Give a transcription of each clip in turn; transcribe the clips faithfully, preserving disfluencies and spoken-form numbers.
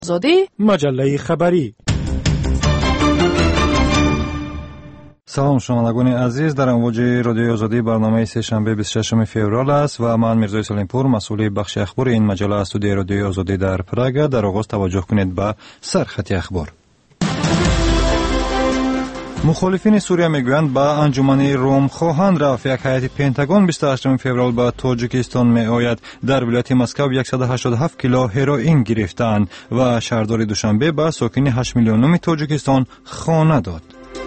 آزادی مجله خبری. سلام شنوندگان عزیز، در امواج رادیوی آزادی برنامه سه شنبه بیست و ششم فوریه است و من میرزای سلیمپور مسئول بخش اخبار این مجله استودیوی رادیوی آزادی در پراگ. در آغاز توجه کنید به سرخط اخبار. مخالفین سوریه میگویند به انجمن روم خواهند رفت. یک هیئت پنتاگون بیست و هشتم فوریه به تاجیکستان میآید. در ولایت مسکو صد و هشتاد و هفت کیلو هروئین گرفتند و شهردار دوشنبه به ساکن هشت میلیونم تاجیکستان خانه داد.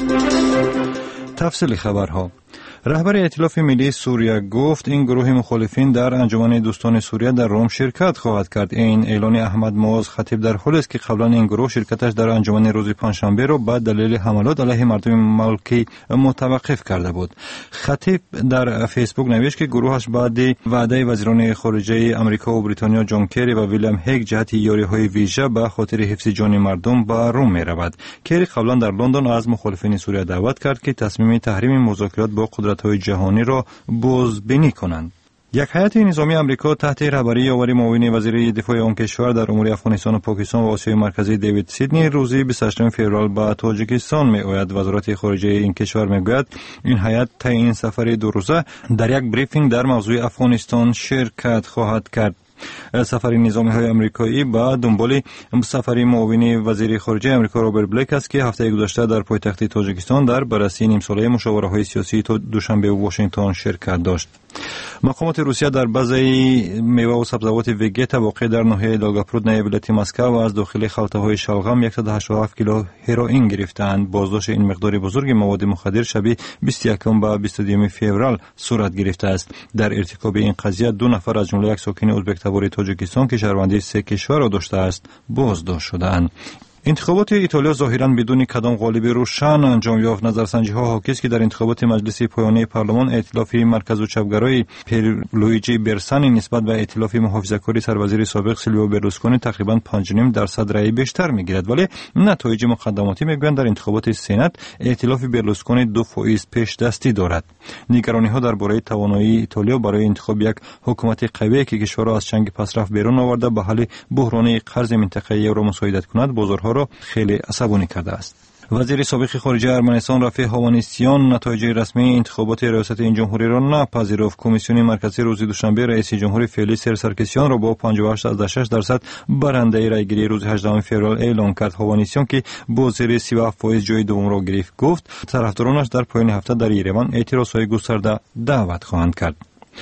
تفصیل خبرها. رهبر ائتلاف ملی سوریه گفت این گروه مخالفین در انجمن دوستان سوریه در روم شرکت خواهد کرد. این اعلان احمد معاذ خطیب در حالی است که قبلا این گروه شرکتش در انجمن روز پنجشنبه را به دلیل حملات علیه مردم ملکی متوقف کرده بود. خطیب در فیسبوک نوشت که گروهش بعد وعده وزیران خارجه آمریکا و بریتانیا جان کری و ویلیام هیگ جهت یاری‌های ویژه به خاطر حفظ جان مردم به روم می‌رود. کری قبلا در لندن از مخالفین سوریه دعوت کرد که تصمیم تحریم مذاکرات با قدرت‌های جهانی را بازبینی کنند. یک هیئت نظامی آمریکا تحت رهبری یاوری معاون وزیر دفاع آن کشور در امور افغانستان و پاکستان و آسیای مرکزی دیوید سیدنی روزی بیست و هشتم فوریه به تاجیکستان میآید. وزارت خارجه این کشور میگوید این هیئت طی این سفر دو روزه در یک بریفینگ در موضوع افغانستان شرکت خواهد کرد. سفر نظامی های امریکایی با دنبال سفر معاون وزیر خارجه امریکا رابرت بلک است که هفته گذشته در پایتخت تاجیکستان در بررسی نیم ساله مشاوره های سیاسی تا دوشنبه واشنگتن شرکت داشت. مقامات روسیه در بازار میوه و سبزیجات وگیت واقع در ناحیه دالگاپرودنای ولایت مسکو و از داخل خلطه‌های شلغم صد و هشتاد و هفت کیلو هروئین گرفتند. بازداشت این مقدار بزرگ مواد مخدر شب بیست و یکم به بیست و دو فوریه صورت گرفته است. در ارتکاب این قضیه دو نفر از جمله یک ساکن ازبک تبار تاجیکستان که شهروندی سه کشور را داشته است بازداشت شدند. انتخابات ایتالیا ظاهراً بدون کدام غالب روشن انجام یافت. نظرسنجی‌ها حاکی است که در انتخابات مجلس پایانی پارلمان ائتلاف مرکز و چپگرای پیرلویجی برسانی نسبت به ائتلاف محافظه‌کاری سروزیر سابق سیلویو برلوسکونی تقریباً پنج و نیم درصد رأی بیشتر می‌گیرد، ولی نتایج مقدماتی می‌گویند در انتخابات سنا ائتلاف برلوسکونی دو فیصد پیش دستی دارد. نگرانی‌ها درباره توانایی ایتالیا برای انتخاب یک حکومت قوی که کشور را از چنگ پسرفت بیرون آورده به حل بحران قرض منطقه‌ای را مساعدت کند بازارها را خیلی عصبانی کرده است. وزیر سابق خارجه ارمنستان رفیع هاوانسیان نتایج رسمی انتخابات ریاست این جمهوری را نپذیرفت. کمیسیون مرکزی روز دوشنبه رئیس جمهور فعلی سر سرکسیان را با پنجاه و هشت ممیز شش درصد برنده رأیگیری روز هجدهم فوریه اعلام کرد. هاوانسیان که با زیر سی و هفت فیصد جای دوم را گرفت گفت طرفدارانش در پایان هفته در یریوان اعتراضهای گسترده دعوت خواهند کرد.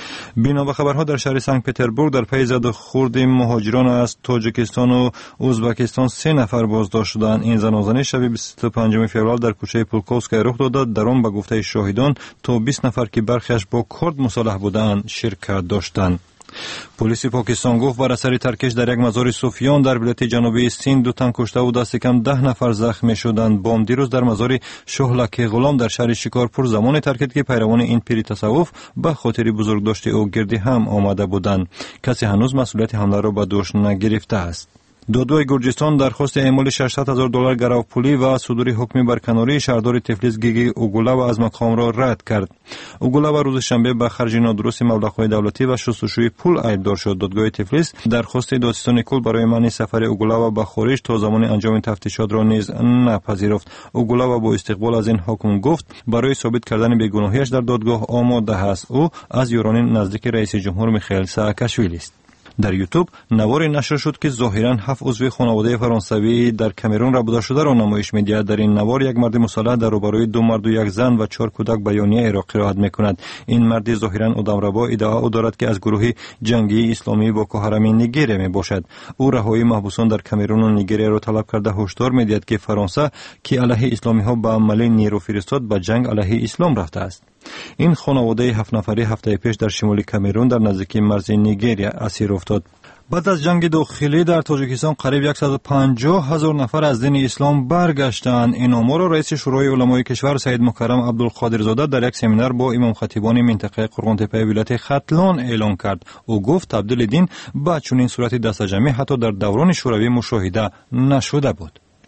بنا به خبرها در شهر سنت پترزبورگ در پی زد و خورد مهاجران از تاجیکستان و ازبکستان سه نفر بازداشت شدند. این زنازنه شب بیست و پنجم فوریه در کوچه پولکوفسکای رخ داد. در آن به گفته شاهدان تا بیست نفر که برخیش با کرد مسلح بودند شرکت داشتند. پلیس پاکستان گفت بر اثر ترکش در یک مزار صوفیان در ولایت جنوبی سیند دو تن کشته و دست کم ده نفر زخمی شدند. بام دیروز در مزار شهلک غلام در شهر شکارپور زمان ترکید که پیروان این پیر تصوف به خاطر بزرگداشت او گردی هم آمده بودند. کسی هنوز مسئولیت حمله را به دوش نگرفته است. دادگاه گرجستان درخواست اعمال ششصد هزار دلار گروپولی و صدور حکم برکناری شهردار تفلیس گیگی اوگولاوا از مقام را رد کرد. اوگولاوا روز شنبه به خرج نادرست مبلغ‌های دولتی و شستشوی پول ایبدار شد. دادگاه تفلیس درخواست دادستان کل برای منع سفر اوگولاوا به خارج تا زمان انجام تفتیشات را نیز نپذیرفت. اوگولاوا با استقبال از این حکم گفت برای ثابت کردن بیگناهیش در دادگاه آماده است. او از یاران نزدیک رئیس جمهور میخائیل سااکاشویلی است. در یوتیوب نواری نشر شد که ظاهراً هفت عضو خانواده فرانسوی در کامرون ربوده شده را نمایش می‌دهد. در این نوار یک مرد مسلح در روبروی دو مرد و یک زن و چهار کودک بیانیه را قرائت می‌کند. این مرد ظاهراً آدمربا ادعا دارد که از گروه جنگی اسلامی بوکو حرام نیجریه میباشد. او رهایی محبوسان در کامرون و نیجریه را طلب کرده هشدار می‌دهد که فرانسه که علیه اسلامی‌ها به عمل نیرو فرستاد به جنگ علیه اسلام رفته است. این خانواده هفت نفری هفته پیش در شمال کامرون در نزدیکی مرز نیجریه اسیر افتاد. بعد از جنگ داخلی در تاجیکستان قریب صد و پنجاه هزار نفر از دین اسلام برگشتند. این آمار را رئیس شورای علمای کشور سید مکرم عبدالقادرزاده در یک سمینار با امام خطیبان منطقه قرغن‌تپه ولایت ختلان اعلام کرد. او گفت تبدیل دین به چنین صورت دست جمعی حتی در دوران شوروی مشاهده نشده بود.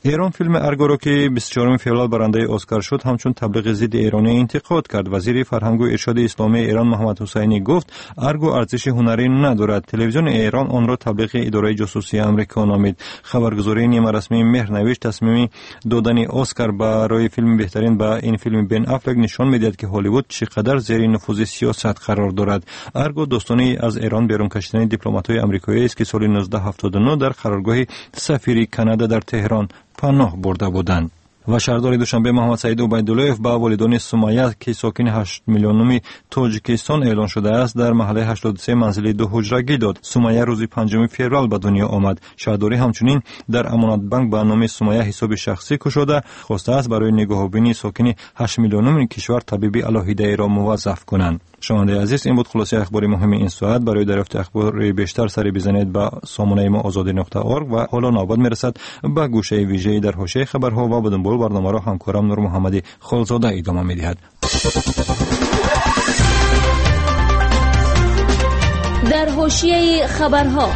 ایران فیلم ارگو را که بیست و چهارم فوریه برنده اسکار شد همچون تبلیغ ضد ایرانی انتقاد کرد. وزیر فرهنگ و ارشاد اسلامی ایران محمد حسینی گفت ارگو ارزش هنری ندارد. تلویزیون ایران آن را تبلیغ اداره جاسوسی آمریکا نامید. خبرگزاری نیمه رسمی مهرنوشت تصمیم دادن اسکار برای فیلم بهترین به این فیلم بن افلک نشان می‌دهد که هالیوود چقدر زیر نفوذ سیاست قرار دارد. ارگو داستانی از ایران بیرون کشیدن دیپلمات‌های آمریکایی است که سال نوزده هفتاد و نه در قرارگاه سفیر کانادا در تهران پناه برده بودند. و شهردار دوشنبه محمد سعید عبیداللهیف با والدان سمیه که ساکن هشت میلیونمی تاجیکستان اعلان شده است در محله هشتاد و سه منزل دو حجرگی داد. سمیه روز پنجم فوریه به دنیا آمد. شهرداری همچنین در امانت بانک به نام سمیه حساب شخصی گشوده خواسته است برای نگاهبینی ساکن هشت میلیونمی کشور طبیبی علاهیده را موظف کنند. شنونده عزیز، این بود خلاصه اخبار مهم این ساعت. برای دریافت اخبار بیشتر سری بزنید به سامانه ما آزادی نقطه اورگ و حالا نوبت میرسد به گوشه ویژه‌ای در حاشیه خبرها و به دنبال برنامه را همکارم نور محمدی خالزاده ادامه می‌دهد. در حاشیه خبرها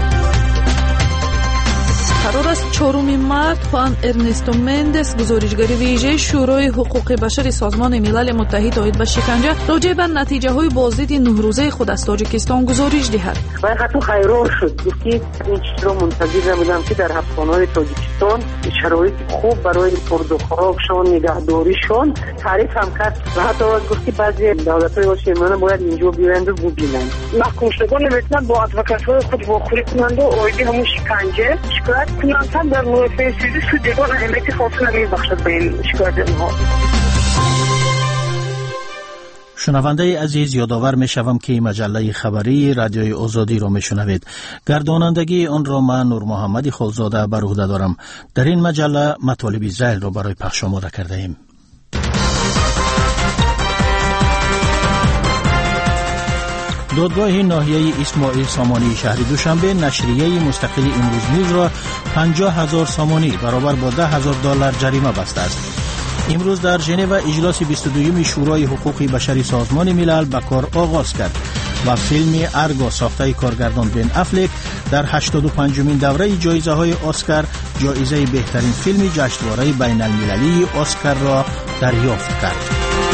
قرار است چهارم مرد خوان ارنستو مندس گزارشگری ویژه شورای حقوق بشر سازمان ملل متحد عاید به شکنجه راجع به نتیجه های بازدید نه روزه خود از تاجیکستان گزارش دهد. و خطو خیرار شد گفت که این چیز را منتظر نبودم که در حبسخانه‌های تاجیکستان شرایط خوب برای خورد و خوراکشان نگهداریشان تعریف هم کرد و حتی گفت که بعضی دولت‌های آسیایی باید اینجا بیایند و ببینند. محکوم شدگان میتونن با ادوکات‌های خود واخوری کنند و عاید همون شکنجه شکایت کنند در نوع سیزی سودگان اهمیت خاصی نمی‌بخشد به این شکایت آنها. شنونده عزیز، یادآور می‌شوم که مجله خبری رادیوی آزادی را می‌شنوید. گردانندگی آن را من نور محمدی خالزاده بر عهده دارم. در این مجله مطالب ذیل را برای پخش آماده کرده ایم. دادگاه ناحیه اسماعیل سامانی شهر دوشنبه نشریه مستقل امروز نیوز را پنجاه هزار سامانی برابر با ده هزار دلار جریمه بسته است. امروز در ژنو اجلاس بیست و دوم شورای حقوق بشری سازمان ملل به کار آغاز کرد و فیلم ارگو ساخته کارگردان بن افلک در هشتاد و پنجمین دوره جایزه های اسکار جایزه بهترین فیلم جشنواره بین المللی اسکار را دریافت کرد.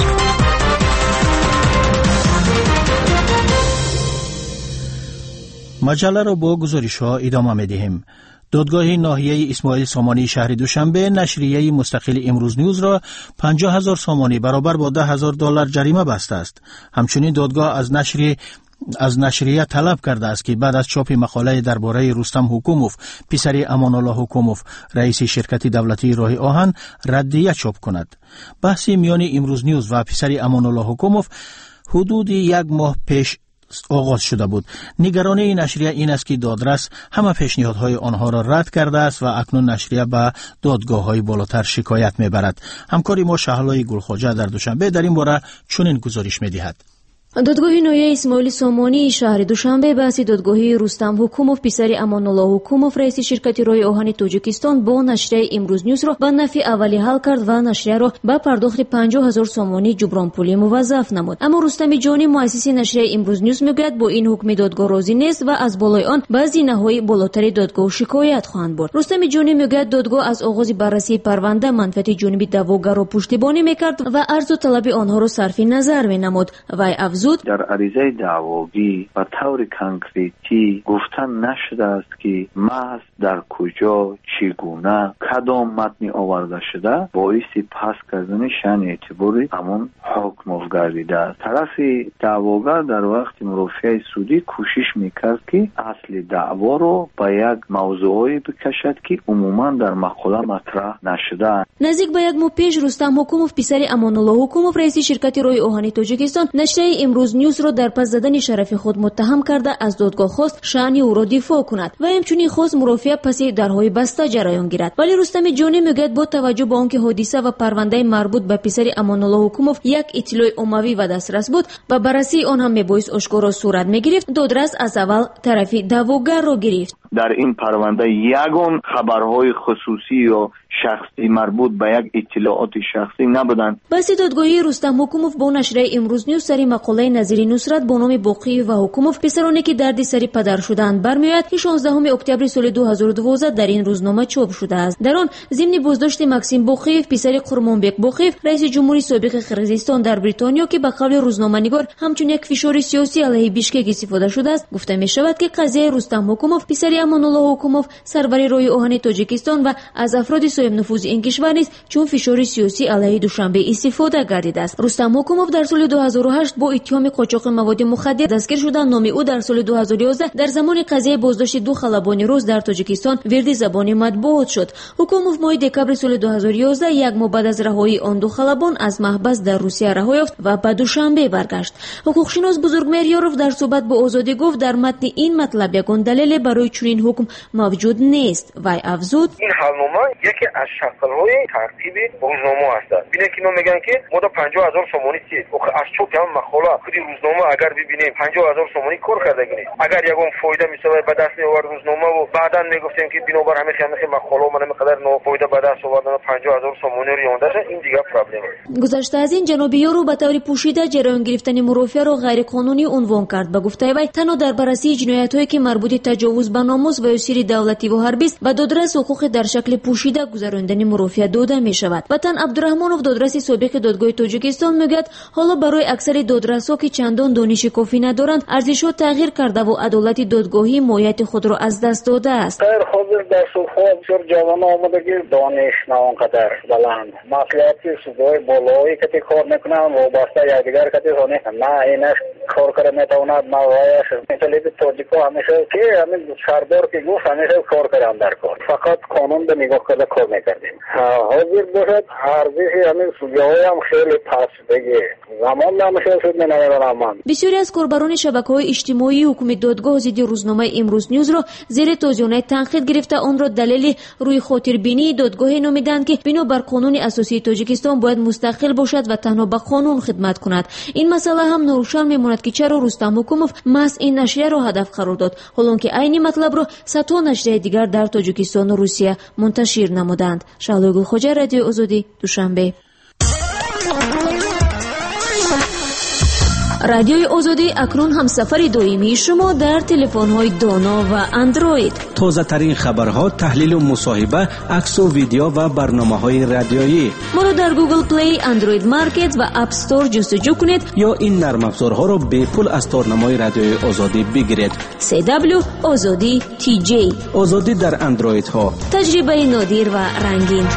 مجله را با گزارش ها ادامه می دهیم. دادگاه ناحیه اسماعیل سامانی شهر دوشنبه نشریه مستقل امروز نیوز را پنجاه هزار سامانی برابر با ده هزار دلار جریمه بسته است. همچنین دادگاه از نشریه از نشریه طلب کرده است که بعد از چاپ مقاله درباره رستم حکوموف پسر امان الله حکوموف رئیس شرکت دولتی راه آهن ردیه چاپ کند. بحث میان امروز نیوز و پسر امان الله حکوموف حدود یک ماه پیش آغاز شده بود. نگرانی نشریه این است که دادرس همه پیشنهادهای آنها را رد کرده است و اکنون نشریه به دادگاه‌های بالاتر شکایت می‌برد. همکاری ما شهلای گلخواجه در دوشنبه در این باره چنین گزارش می‌دهد. دادگاه ناحیه اسماعیل سامانی شهر دوشنبه بحث دادگاهی رستم حکوموف پسر امان الله حکوموف رئیس شرکت راه آهن تاجیکستان با نشریه امروز نیوز را به نفع اولی حل کرد و نشریه را به پرداخت پنجاه هزار سامانی جبران پولی موظف نمود. اما رستم جانی مؤسس نشریه امروز نیوز میگوید با این حکم دادگاه راضی نیست و از بالای آن بعضی نهادهای بالاتر دادگاه شکایت خواهند برد. رستم جانی میگوید دادگاه از آغاز بررسی پرونده منفعت جانب دعواگر را پشتیبانی میکرد و عرض و طلب آنها را صرف نظر مینمود. و در عریضه دعواگی و طور کانکریتی گفتن نشده است که محض در کجا چگونه کدام متن آورده شده باعث پس کردن شأن اعتباری همون حکم گردیده است. طرف دعواگر در وقت مرافعه سودی کوشش میکرد که اصل دعوا رو به یک موضوعی بکشد که عموما در مقاله مطرح نشده. نزدیک به یک ماه پیش رستم حکوموف پسر امان الله حکوموف رئیس شرکت راه آهن تاجیکستان نشریه امروز نیوز را در پس زدن شرف خود متهم کرده از دادگاه خواست شأن او را دفاع کند و همچنین خواست مرافعه پس درهای بسته جریان گیرد. ولی رستم جانی میگوید با توجه به آنکه حادثه و پرونده مربوط به پسر امان الله حکوموف یک اطلاع عمومی و دسترس بود و بررسی آن هم میبایست آشکارا صورت میگرفت، دادرس از اول طرف دعواگر را گرفت. در این پرونده یگان خبرهای خصوصی یا شخصی مربوط به یک اطلاعات شخصی نبودند. بحث دادگاهی رستم حکوموف با نشریه امروز نیوز سری مقاله نظیر نصرت با نام باقی و حکوموف پسرانی که دردی سری پدر شدند برمیآید که شانزدهم اکتبر سال دو هزار و دوازده در این روزنامه چاپ شده است. در آن ضمن بازداشت ماکسیم باقیف پسر قرمانبک باقیف رئیس جمهوری سابق قرقیزستان در بریتانیا که به قول روزنامه‌نگار همچون یک فشار سیاسی علیه بیشکک استفاده شده است گفته می شود که قضیه رستم حکوموف پسر امان‌الله حکوموف سرور روی آهن تاجیکستان و از افراد صاحب نفوذ این کشور نیز چون فشار سیاسی علیه دوشنبه استفاده گردیده است. رستم حکوموف در سال دو هزار و هشت با اتهام قاچاق مواد مخدر دستگیر شد. نام او در سال دو هزار و یازده در زمان قضیه بازداشت دو خلبان روز در تاجیکستان ورد زبانی مطبوعات شد. حکوموف ماه دکبر سال دو هزار و یازده یک ماه بعد از رهایی آن دو خلبان از محبس در روسیه رها یافت و به دوشنبه برگشت. حقوقشناس بزرگمهر یاروف در صحبت با آزادی گفت در متن این مطلب یگان دلیل برای چنین حکم موجود نیست. وی افزود این حالنامه یکی از شکل‌های ترتیب روزنامه است. ببینید که میگن که ما دا پنجاه هزار سومانی چی از چوب هم مقاله خودی روزنامه اگر ببینیم پنجاه هزار سومانی کار کرده گینه اگر یگان فایده میشه به دست میآورد روزنامه و بعدا میگفتیم که بنابر همه همه مقاله من میقدر نو فایده به دست آوردن پنجاه هزار سومانی رو یونده این دیگه پرابلم. گذشته از این جناب یارو به طور پوشیده جریان گرفتن مرافعه را غیر قانونی عنوان کرد. به گفته وی تنها در بررسی جنایت‌هایی که مربوط به تجاوز به ناموس و اسیر دولتی و حربی است و دادرس حقوق در شکل پوشیده گذراندن مرافعه داده می شود. وطن عبدالرحمانوف دادرس سابق دادگاه تاجیکستان میگوید حالا برای اکثر دادرس‌ها که چندان دانش کافی ندارند ارزش‌ها تغییر کرده و عدالت دادگاهی ماهیت خود را از دست داده است. در حاضر در سوفا بسیار جوان آمدگی دانش نه آنقدر بلند مسئولیتی سودای بالایی که کار میکنن وابسته یکدیگر که نه اینش کار کرده میتواند نه وایش مثل تاجیکا همیشه که همین سردار که گفت همیشه کار کردن در کار فقط قانون به نگاه کرده کار میکردیم. حاضر باشد ارزش همین سودای هم خیلی پس بگه زمان نمیشه شد نمیدونم من. بسیاری از کاربران شبکه‌های اجتماعی حکم دادگاه ضد روزنامه امروز نیوز را زیر توضیحات تنقید گرفته آن را دلیل روی خاطربینی دادگاه نامیدند که بنابر قانون اساسی تاجیکستان باید مستقل باشد و تنها به قانون خدمت کند. این مسئله هم ناروشن میماند که چرا رستم حکوموف محض این نشریه را هدف قرار داد حالانکه عین مطلب را صدها نشریه دیگر در تاجیکستان و روسیه منتشر نمودند. شعله گلخوجه، رادیو آزادی، دوشنبه. رادیوی آزادی اکنون همسفر دائمی شما در تلفن‌های دانا و اندروید. تازه ترین خبرها، تحلیل و مصاحبه، عکس و ویدیو و برنامه‌های رادیویی. ما را در گوگل پلی، اندروید مارکت و اپ استور جستجو کنید یا این نرم افزارها را به پول از تارنمای رادیوی آزادی بگیرید. سی دبلیو آزادی تی جی. آزادی در اندروید ها. تجربه نادر و رنگین.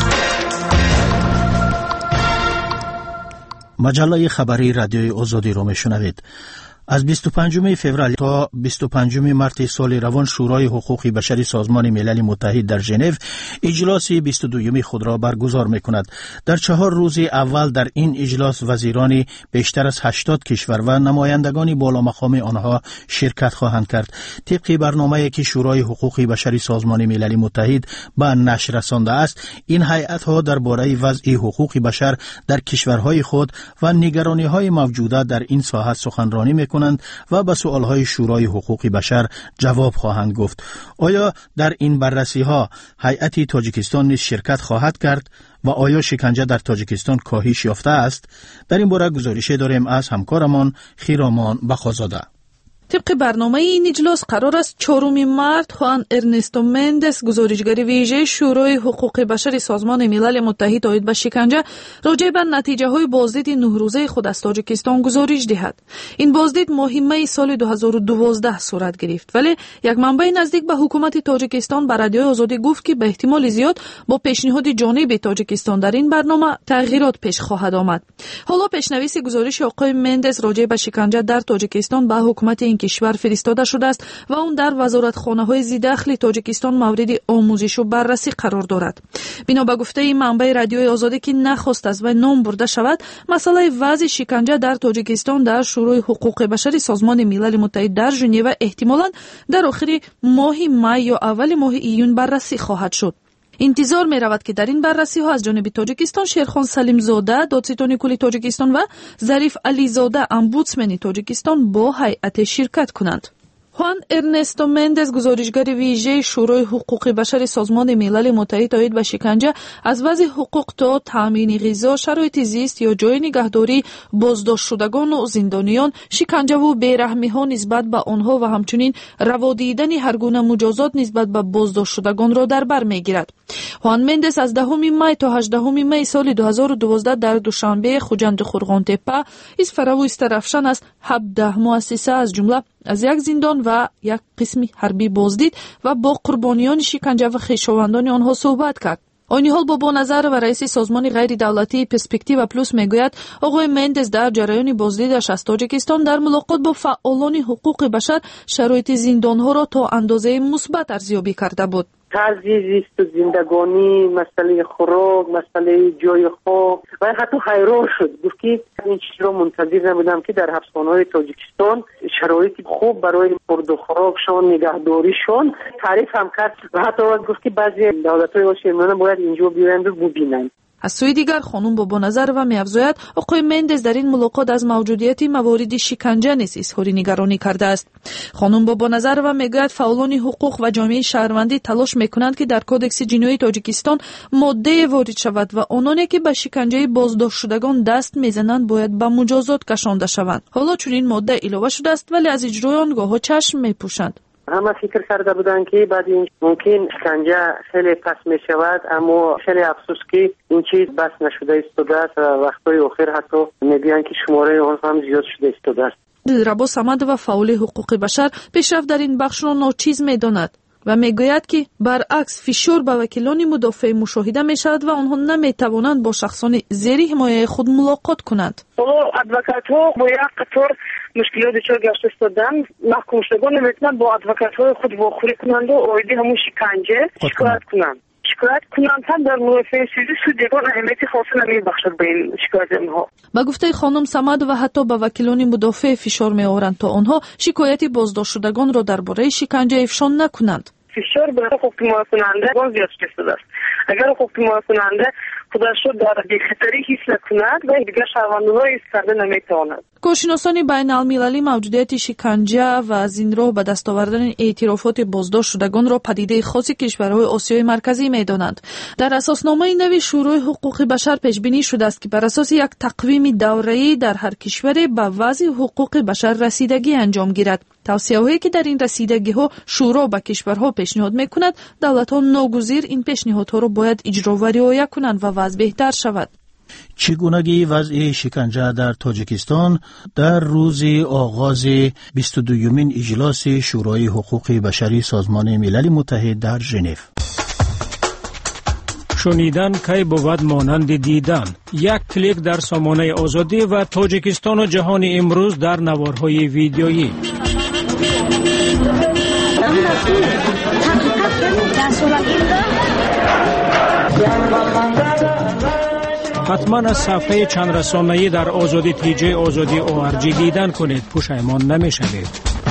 مجله خبری رادیوی آزادی را میشنوید. از بیست و پنجم فوریه تا بیست و پنجم مارس سال روان شورای حقوق بشری سازمان ملل متحد در ژنو اجلاس بیست و دوم خود را برگزار می‌کند. در چهار روز اول در این اجلاس وزیران بیشتر از هشتاد کشور و نمایندگان بالا مقام آنها شرکت خواهند کرد. طبق برنامه‌ای که شورای حقوق بشری سازمان ملل متحد به نشر رسانده است، این هیئت‌ها درباره وضع حقوق بشر در کشورهای خود و نگرانی‌های موجوده در این ساحت سخنرانی می‌کنند و به سؤالهای شورای حقوق بشر جواب خواهند گفت. آیا در این بررسی ها هیئت تاجیکستان نیز شرکت خواهد کرد و آیا شکنجه در تاجیکستان کاهش یافته است؟ در این باره گزارشی داریم از همکارمان خیرامان بخازاده. طبق برنامه این اجلاس قرار است چهارم مارس خوان ارنستو مندس گزارشگر ویژه شورای حقوق بشر سازمان ملل متحد آید به شکنجه راجع به نتیجه های بازدید نه روزه خود از تاجیکستان گزارش دهد. این بازدید ماه می سال دو هزار و دوازده صورت گرفت، ولی یک منبع نزدیک به حکومت تاجیکستان به رادیوی آزادی گفت که به احتمال زیاد با پیشنهاد جانب تاجیکستان در این برنامه تغییرات پیش خواهد آمد. حالا پیشنویس گزارش آقای مندس راجع به شکنجه در تاجیکستان به حکومت این کشور فرستاده شده است و اون در وزارتخانه‌های ذی‌دخل تاجیکستان مورد آموزش و بررسی قرار دارد. بنا به گفته این منبع رادیوی آزادی که نخواست از و نام برده شود، مسئله وضع شکنجه در تاجیکستان در شورای حقوق بشر سازمان ملل متحد در ژنو احتمالاً در آخر ماه می یا اول ماه ایون بررسی خواهد شد. انتظار می رود که در این بررسی ها از جانب تاجیکستان شیرخان سلیم زاده دادستان کل تاجیکستان و ظریف علی زاده امبودسمن تاجیکستان با هیئت شرکت کنند. хуан ернесто мендес, гузоришгари вижеи шӯрои ҳуқуқи башари созмони милали муттаҳид оид ба шиканҷа аз баъзи ҳуқуқ то таъмини ғизо, шароити зист ё ҷойи нигаҳдории боздоштшудагону зиндониён, шиканҷаву бераҳмиҳо нисбат ба онҳо ва ҳамчунин раво дидани ҳаргуна муҷозот нисбат ба боздоштшудагонро дар бар мегирад. хуан мендес аз даҳуми май то ҳаждаҳуми майи соли дуҳазору дувоздаҳ дар душанбе хуҷанди хурғонтеппа изфараву истарафшан аз ҳабдаҳ муассиса аз ҷумла аз як зиндон ва як қисми ҳарбӣ боздид ва бо қурбониёни шиканҷа ва хешовандони онҳо суҳбат кард. Ойниҳол Бобоназар ва раиси созмони ғайридавлатии Перспектива плюс мегӯяд, оғои Мендес дар ҷараёни боздидаш аз Тоҷикистон дар мулоқот бо фаъолони ҳуқуқи башар шароити зиндонҳоро то андозаи мусбат арзёбӣ карда буд. тарзи зисту зиндагонӣ, масъалаи хӯрок, масъалаи ҷойи хоб ва ҳатто ҳайрон шуд. гуфт ки ин чизро мунтазир набудам ки дар ҳабсхонаҳои Тоҷикистон шароити хуб барои хӯрдухӯрокшон, нигаҳдоришон таъриф ҳам кард ва ҳатто гуфт ки баъзе давлатҳои Осиёи Миёна бояд инҷо биёянду бубинанд. аз сӯи дигар хонум Бобоназарова меафзояд, оқои Мендес дар ин мулоқот аз мавҷудияти мавориди шиканҷа низ изҳори нигаронӣ кардааст. хонум Бобоназарова мегӯяд, фаъолони ҳуқуқ ва ҷомеаи шаҳрвандӣ талош мекунанд ки дар кодекси ҷиноии Тоҷикистон моддае ворид шавад ва ононе ки ба шиканҷаи боздоштшудагон даст мезананд бояд ба муҷозот кашонда шаванд. ҳоло чунин модда илова шудааст, вале аз иҷрои он гоҳо чашм мепӯшанд. ҳама фикр карда буданд ки баъди ин мумкин шиканҷа хеле паст мешавад, аммо хеле афсӯс ки ин чиз бас нашуда истодааст ва вақтҳои охир ҳатто мегӯянд ки шумораи он ҳам зиёд шуда истодааст. Дилрабо Самадова, фаъоли ҳуқуқи башар, пешрафт дар ин бахшро ночиз медонад ва мегӯяд ки баръакс фишор ба вакилони мудофиъ мушоҳида мешавад ва онҳо наметавонанд бо шахсони зери ҳимояи худ мулоқот кунанд. ҳоло адвокатҳо бо як қатор мушкилот дучор гашта истоданд. маҳкумшудагон наметавонанд бо адвокатҳои худ вохӯрӣ кунанду оиди ҳамун шиканҷа шикоят кунанд. шикоят кунанд ҳам дар мурофиаи суди суд ягон аҳамияти хоса намебахшад ба ин шикояти онҳо. ба гуфтаи хонум Самадова, ҳатто ба вакилони мудофиъ фишор меоранд то онҳо шикояти боздоштшудагонро дар бораи шиканҷа ифшон накунанд. фишор ба ҳуқуқҳимоякунанда зиёд шудааст. агар ҳуқуқҳимоякунанда худашро дар бехатарӣ ҳис накунад ва дигар шаҳрвандонро ҳис карда наметавонад. коршиносони байналмилалӣ мавҷудияти шиканҷа ва аз ин роҳ ба даст овардани эътирофоти боздоштшудагонро падидаи хоси кишварҳои Осиёи марказӣ медонанд. дар асосномаи нави Шӯрои ҳуқуқи башар пешбинӣ шудааст ки бар асоси як тақвими давраӣ дар ҳар кишваре ба вазъи ҳуқуқи башар расидагӣ анҷом гирад. тавсияҳое ки дар ин расидагиҳо шӯро ба кишварҳо пешниҳод мекунад, давлатҳо ногузир ин пешниҳодҳоро бояд иҷро ва риоя кунанд ва вазъ беҳтар шавад. чигунагӣ вазъи шиканҷа дар Тоҷикистон дар рӯзи оғози бисту дуюмин иҷлоси Шӯрои ҳуқуқи башари Созмони Милали Муттаҳид дар Женев. шунидан кай бувад монанди дидан. Як клик дар сомонаи озодӣ ва Тоҷикистону ҷаҳони имрӯз дар наворҳои видеоӣ. ҳатман аз сафҳаи чандрасонаӣ дар озодӣ тиҷаи озодӣ о ар ҷи дидан кунед, пушаймон намешавед.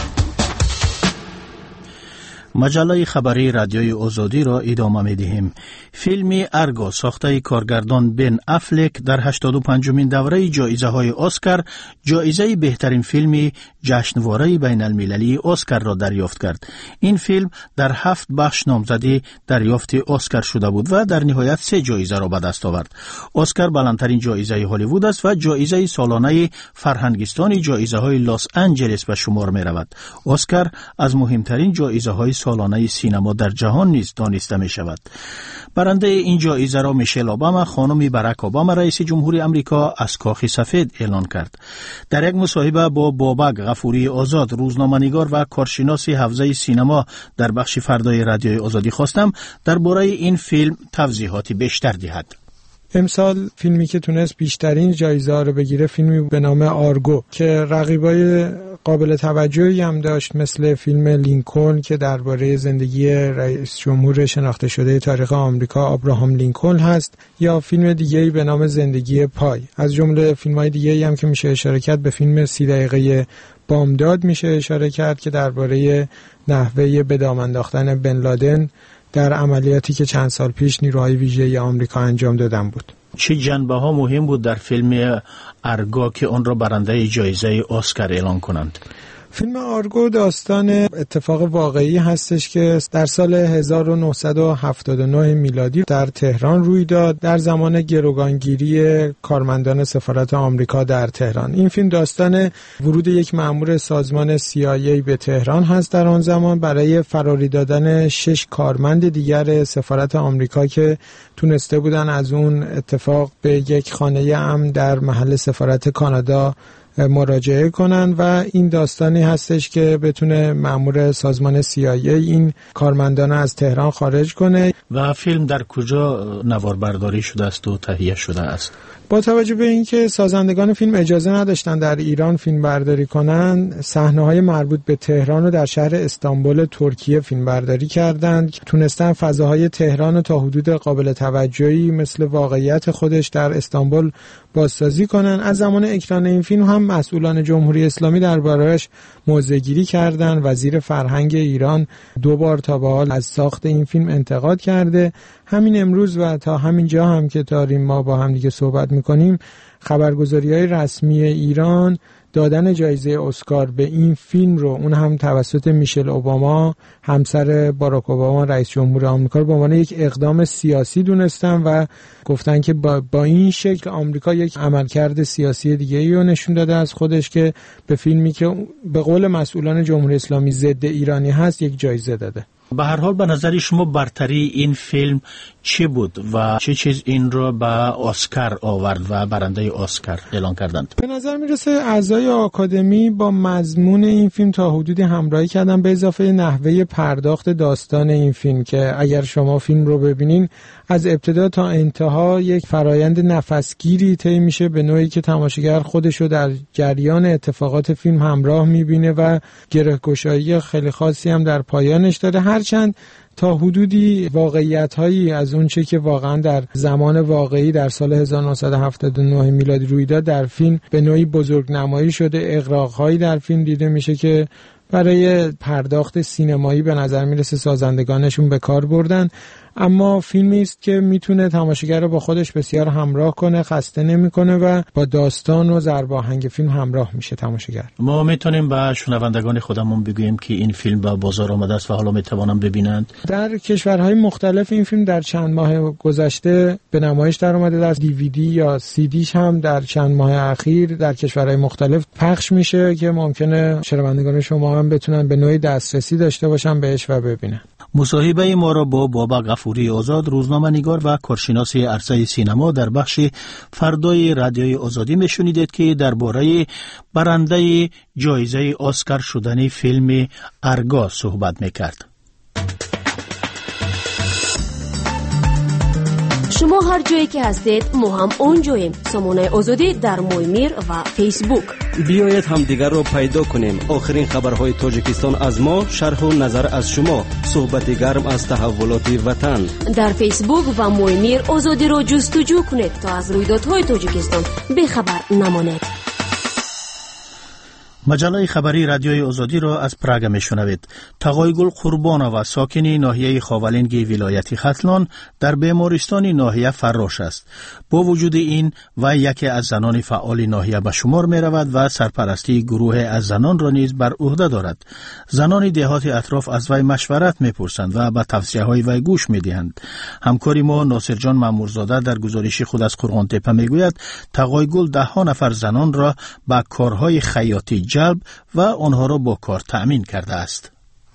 маҷаллаи хабарии радиои озодиро идома медиҳем. филми Арго сохтаи коргардон Бен Афлек дар ҳаштоду панҷумин давраи ҷоизаҳои Оскар ҷоизаи беҳтарин филми ҷашнвораи байналмилалии Оскарро дарёфт кард. ин филм дар ҳафт бахш номзадӣ дарёфти Оскар шуда буд ва дар ниҳоят се ҷоизаро ба даст овард. Оскар баландтарин ҷоизаи Ҳолливуд аст ва ҷоизаи солонаи фарҳангистони ҷоизаҳои Лос Анҷелес ба шумор меравад. Оскар аз муҳимтарин ҷоизаҳои солонаи синемо дар ҷаҳон низ дониста мешавад. барандаи ин ҷоизаро Мишел Обама хонуми Барак Обама раиси ҷумҳури Амрико аз кохи сафед эълон кард. дар як мусоҳиба бо Бобак Ғафурии Озод, рӯзноманигор ва коршиноси ҳавзаи синемо дар бахши фардои радиои Озодӣ хостам дар бораи ин филм тавзиҳоти бештар диҳад. امسال فیلمی که تونست بیشترین جایزه ها رو بگیره فیلمی به نام آرگو که رقیبای قابل توجهی هم داشت، مثل فیلم لینکلن که درباره زندگی رئیس جمهور شناخته شده تاریخ آمریکا ابراهام لینکلن هست، یا فیلم دیگه‌ای به نام زندگی پای. از جمله فیلم‌های دیگه‌ای هم که میشه اشاره کرد به فیلم سی دقیقه بامداد میشه اشاره کرد که درباره نحوه به دام انداختن بن لادن در عملیاتی که چند سال پیش نیروهای ویژه آمریکا انجام دادن بود. چه جنبه ها مهم بود در فیلم ارگو که آن را برنده جایزه اسکار اعلام کنند؟ فیلم آرگو داستان اتفاق واقعی هستش که در سال هزار و نهصد و هفتاد و نه میلادی در تهران روی داد در زمان گروگانگیری کارمندان سفارت آمریکا در تهران. این فیلم داستان ورود یک مأمور سازمان سی آی ای به تهران هست در آن زمان برای فراری دادن شش کارمند دیگر سفارت آمریکا که تونسته بودن از اون اتفاق به یک خانه امن در محل سفارت کانادا مراجعه کنن و این داستانی هستش که بتونه مأمور سازمان سی آی ای این کارمندان از تهران خارج کنه. و فیلم در کجا نواربرداری شده است و تهیه شده است؟ با توجه به اینکه سازندگان فیلم اجازه نداشتن در ایران فیلم برداری کنن، صحنه‌های مربوط به تهران رو در شهر استانبول ترکیه فیلم برداری کردند که تونستن فضاهای تهران رو تا حدود قابل توجهی مثل واقعیت خودش در استانبول بازسازی کنن. از زمان اکران این فیلم هم مسئولان جمهوری اسلامی درباره‌اش موضع‌گیری کردند. وزیر فرهنگ ایران دو بار تا به حال از ساخت این فیلم انتقاد کرده. همین امروز و تا همین جا هم که داریم ما با هم دیگه صحبت می‌کنیم، خبرگزاری‌های رسمی ایران دادن جایزه اسکار به این فیلم رو، اون هم توسط میشل اوباما همسر باراک اوباما رئیس جمهور آمریکا، رو به عنوان یک اقدام سیاسی دونستن و گفتن که با, با این شکل آمریکا یک عملکرد سیاسی دیگه‌ای رو نشون داده از خودش که به فیلمی که به قول مسئولان جمهوری اسلامی ضد ایرانی هست یک جایزه داده. به هر حال به نظر شما برتری این فیلم چی بود و چه چیز این رو به اسکار آورد و برنده اسکار اعلان کردند؟ به نظر میرسه اعضای آکادمی با مضمون این فیلم تا حدودی همراهی کردن، به اضافه نحوه پرداخت داستان این فیلم که اگر شما فیلم رو ببینین از ابتدا تا انتها یک فرایند نفسگیری طی میشه، به نوعی که تماشاگر خودش رو در جریان اتفاقات فیلم همراه میبینه و گره‌گشایی خیلی خاصی هم در پایانش داره، هرچند تا حدودی واقعیت‌هایی از اون چه که واقعا در زمان واقعی در سال هزار و نهصد و هفتاد و نه میلادی روی داد در فیلم به نوعی بزرگنمایی شده. اغراق‌هایی در فیلم دیده میشه که برای پرداخت سینمایی به نظر میرسه سازندگانشون به کار بردن، اما فیلمی است که میتونه تماشاگر رو با خودش بسیار همراه کنه، خسته نمیکنه و با داستان و ضرب آهنگ فیلم همراه میشه تماشاگر. ما میتونیم به شنوندگان خودمون بگوییم که این فیلم به بازار آمده است و حالا میتوانن ببینند. در کشورهای مختلف این فیلم در چند ماه گذشته به نمایش در اومده، در دیویدی یا سیدیش هم در چند ماه اخیر در کشورهای مختلف پخش میشه که ممکنه شنوندگان شما هم بتونن به نوعی دسترسی داشته باشن بهش و ببینن. مصاحبه ما را با بابا غفوری آزاد، روزنامه‌نگار و کارشناس عرصه سینما در بخش فردای رادیوی آزادی میشنیدید که درباره برنده جایزه اسکار شدن فیلم آرگو صحبت میکرد. شما هر جایی که هستید ما هم اون جاییم. سامانه آزادی در مویمیر و فیسبوک. بیایید هم دیگر رو پیدا کنیم. آخرین خبرهای تاجیکستان از ما، شرح و نظر از شما، صحبت گرم از تحولات وطن. در فیسبوک و مویمیر آزادی رو جستجو کنید تا از رویدادهای تاجیکستان بخبر نمانید. مجله خبری رادیوی آزادی را از پراگ میشنوید. تقایگل قربانووا ساکن ناحیه خاولنگی ولایت ختلان در بیمارستان ناحیه فراش است. با وجود این و یکی از زنان فعال ناحیه به شمار می رود و سرپرستی گروه از زنان را نیز بر عهده دارد. زنان دهات اطراف از وی مشورت می پرسند و به توصیه های وی گوش می دهند. همکاری ما ناصر جان مامورزاده در گزارش خود از قرغان تپه می گوید تقایگل ده ها نفر زنان را به کارهای خیاطی جلب و آنها را با کار تأمین کرده است.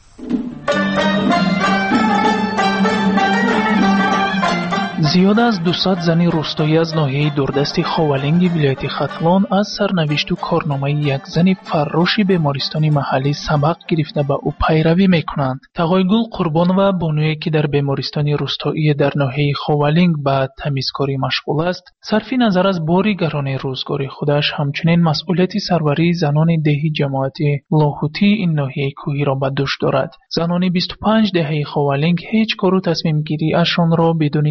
زیاد از دویست زن روستایی از ناحیه دوردست خاولنگی ولایت ختلان از سرنوشت و کارنامه یک زن فراشی بیمارستانی محلی سبق گرفته به او پیروی میکنند. تقایگل قربانووا بانویی که در بیمارستانی روستایی در ناحیه خاولنگ به تمیزکاری مشغول است، صرف نظر از باری گران روزگاری خودش همچنین مسئولیت سروری زنان دهی جماعت لاهوتی این ناحیه کوهی را به دوش دارد. زنان بیست و پنج دهه خاولنگ هیچ کار و تصمیم گیری اشان را بدون توصیه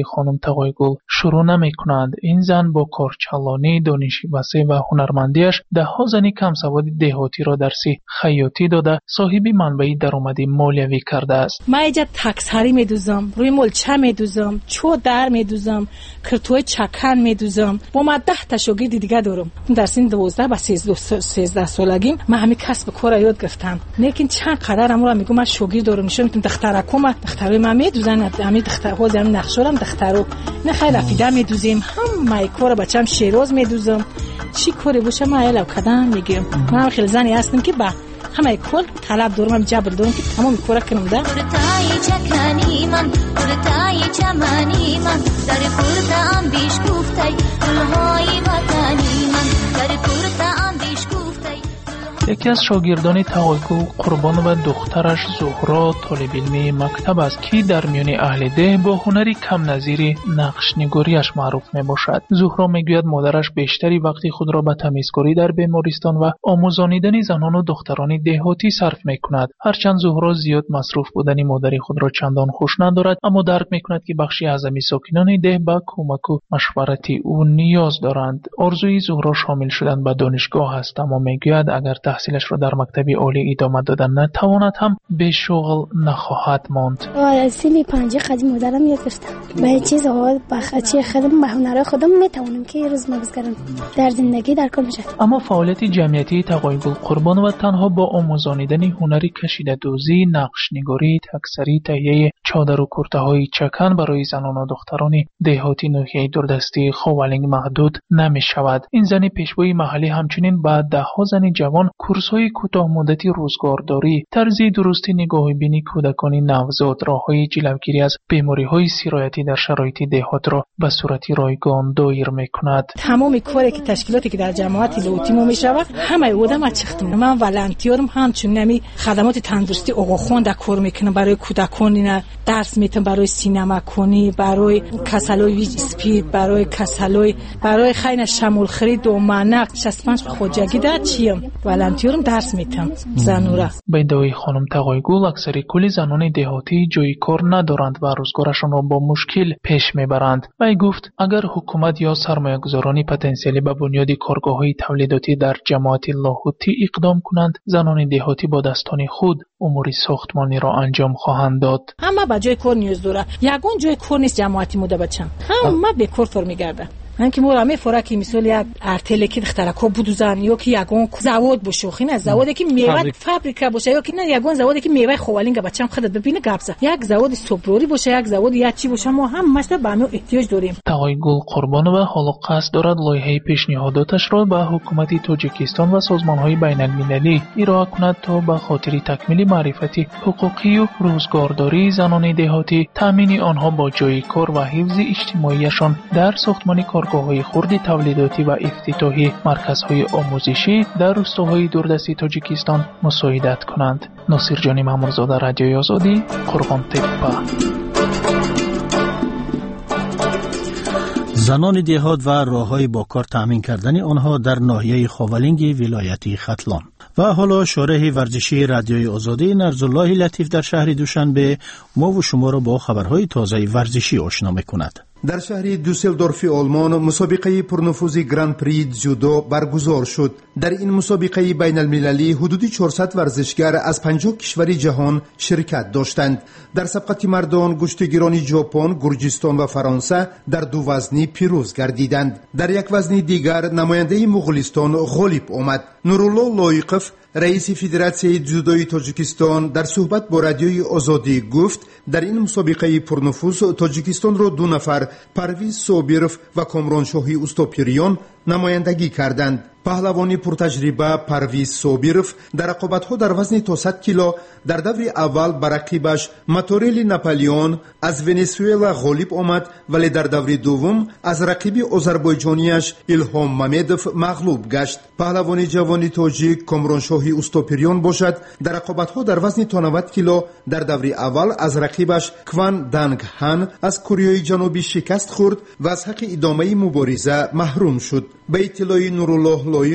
بدوی خانم تقایگل شروع نمی کنند. این زن با کارچلانی، دانش وسیع و هنرمندیش ده ها زن کم سواد دهاتی را درسی خیاطی داده صاحب منبع درآمدی مالیوی کرده است. من اینجا تکسری میدوزم، روی ملچه میدوزم، چو در میدوزم، کرتوی چکن میدوزم. با ما ده تا شاگرد دیگه دارم. در سن دوازده و سیزده سالگیم من همین کسب کار یاد گرفتم. لیکن چند قدر امروز میگم من شاگرد دارم، نشون میدم دخترکم دخترای من میدوزن، همین دخترها زمین نقشارم دخترو نه خیلی رفیده میدوزیم. هم مای کار بچم شیراز میدوزم. چی کاری باشه ما الان کدام میگم. من خیلی زنی هستم که با همه کل طلب دارم، هم جبر دارم که تمام کار کنم. ده تای چکنی من تای چمنی من در کرده ام بیش گفتای گلهای وطنی من در کرده ام بیش گفتای. یکی از شاگردان تقایگل قربان و دخترش زهرا طالب علمی مکتب است که در میان اهل ده با هنری کم نظیر نقش نگاریش معروف می باشد. زهرا میگوید مادرش بیشتری وقتی خود را به تمیزکاری در بیمارستان و آموزانیدن زنان و دختران دهاتی صرف می کند. هرچند زهرا زیاد مصروف بودن مادر خود را چندان خوش ندارد، اما درک می کند که بخشی اعظمی ساکنان ده به کمک و مشورت او نیاز دارند. آرزوی زهرا شامل شدن به دانشگاه است، اما میگوید اگر تحصیلش را در مکتب عالی ادامه دادن نتواند هم به شغل نخواهد ماند. سیلی پنجه قدیم مادرم یاد گرفتم. به چیز ها بخچه خودم به هنر خودم میتونم که روز مبزگرم در زندگی در کار بشه. اما فعالیت جمعیتی تقایگل قربان و تنها با آموزانیدن هنری کشیده دوزی، نقش نگاری، تکسری، تهیه چادر و کرته های چکن برای زنان و دختران دهاتی ناحیه دوردستی خاولینگ محدود نمی شود. این زن پیشوای محلی همچنین با ده ها زن جوان کورس‌های کوتاه مدتی روزگارداری، طرز درستی نگاه بینی کودکان نوزاد، راه‌های جلوگیری از بیماری‌های سرایتی در شرایط دهات را به صورت رایگان دایر می‌کند. تمام کاری که تشکیلاتی که در جماعت لوتیمو می‌شود همه اودم اچختم. من ولنتیرم، همچنین نمی خدمات تندرستی آقاخوان در کار می‌کنم برای کودکان، نه درس میتم برای سینما کنی، برای کسلوی اسپید، برای کسلوی، برای خیلی شمول خرید و منق شصت و پنج خودجگی در چیم ولنتیرم درس میتم زنورا. به ادعای خانم تقایگل اکثر کل زنان دهاتی جای کار ندارند و روزگارشان را با مشکل پیش میبرند. و گفت اگر حکومت یا سرمایه‌گذاران پتانسیلی به بنیاد کارگاه‌های تولیداتی در جماعت لاهوتی اقدام کنند، زنان دهاتی با دستان خود امور ساختمانی را انجام خواهند داد. اما با جای کار نیاز داره. یگان جای کار نیست جماعتی موده بچم. هم ما به کار فر میگرده. من که مورا میفوره که مثلا یک ارتل که دخترکو بودوزن یا که یگان زواد باشه، خیلی از زوادی که میوه فابریکا باشه یا که نه یگان زوادی که میوه خوالینگ بچم خودت ببینه گبزه، یک زواد سوپروری باشه، یک زواد یا چی باشه، ما هم مثلا به همین احتیاج داریم. تقایگل قربان و حالا قصد دارد لایحه پیشنهاداتش را به حکومت تاجیکستان و سازمان‌های بین‌المللی ارائه کند تا به خاطر تکمیل معرفتی حقوقی و روزگارداری زنان دهاتی، تامین آنها با جای کار و حفظ اجتماعیشان در ساختمان کارگاه‌های خرد تولیداتی و افتتاحی مرکزهای آموزشی در روستاهای دوردستی تاجیکستان مساعدت کنند. ناصر جانی مامورزاده، رادیوی آزادی، قرغان تپه. زنان دهات و راه‌های با کار تأمین کردن آنها در ناحیه خاولینگ ولایت ختلان. و حالا شارح ورزشی رادیوی آزادی نرزالله لطیف در شهر دوشنبه ما و شما را با خبرهای تازه ورزشی آشنا می‌کند. در شهر دوسلدورف آلمان مسابقه پرنفوذ گراند پری جودو برگزار شد. در این مسابقه بین المللی حدود چهارصد ورزشگر از پنجاه کشور جهان شرکت داشتند. در سبقت مردان گشتگیران ژاپن، گرجستان و فرانسه در دو وزنی پیروز گردیدند. در یک وزن دیگر نماینده مغولستان غالب آمد. نورالله لایقف رئیس فدراسیون جودوی تاجیکستان در صحبت با رادیوی آزادی گفت در این مسابقه پرنفوذ تاجیکستان را دو نفر پرویز صابرف و کامرانشاهی اوستاپیریان نمایندگی کردند. پهلوانی پرتجربه پرویز صابرف در رقابت‌ها در وزن تا صد کیلو در دور اول بر رقیبش ماتوریلی ناپلیون از ونزوئلا غالب آمد، ولی در دور دوم از رقیب آذربایجانیش ایلهام مامدوف مغلوب گشت. پهلوانی جوانی تاجیک کامرانشاهی اوستاپیریان باشد در رقابت‌ها در وزن تا نود کیلو در دور اول از رقیبش کوان دانگ هان از کره جنوبی شکست خورد و از حق ادامه مبارزه محروم شد. به اطلاع نورالله لایقف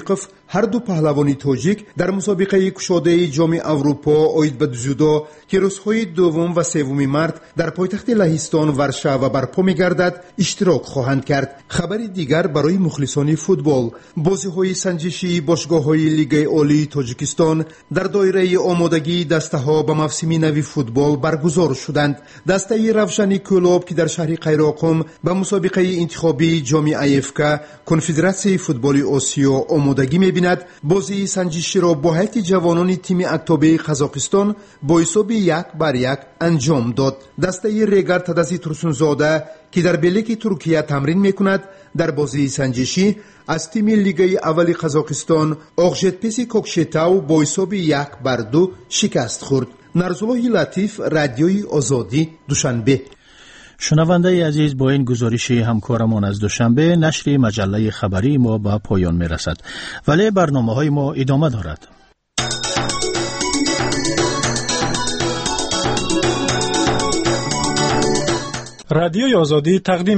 هر دو پهلوانی تاجیک در مسابقه کشاده جام اروپا اوید به جودو که روزهای دوم و سوم مارس در پایتخت لهستان ورشاو برپا می‌گردد اشتراک خواهند کرد. خبر دیگر برای مخلصان فوتبال: بازی‌های سنجشی باشگاه‌های لیگ عالی تاجیکستان در دایره آمادگی دسته‌ها به موسم نو فوتبال برگزار شدند. دسته روشنی کلوب که در شهر قیراقم به مسابقه انتخابی جام ایفکا کنفدراسیون فوتبال آسیا آمادگی می‌بیند، بازی سنجشی را با هیئت جوانان تیم اکتوبر قزاقستان با حساب یک بر یک انجام داد. دسته ریگر تدسی ترسونزاده که در بلک ترکیه تمرین میکند در بازی سنجشی از تیم لیگ اول قزاقستان آقژتپس کوکشتاو با حساب یک بر دو شکست خورد. نرزالله لطیف، رادیوی آزادی، دوشنبه. شنونده عزیز، با این گزارش همکارمان از دوشنبه نشر مجله خبری ما به پایان می رسد، ولی برنامه های ما ادامه دارد. رادیوی آزادی تقدیم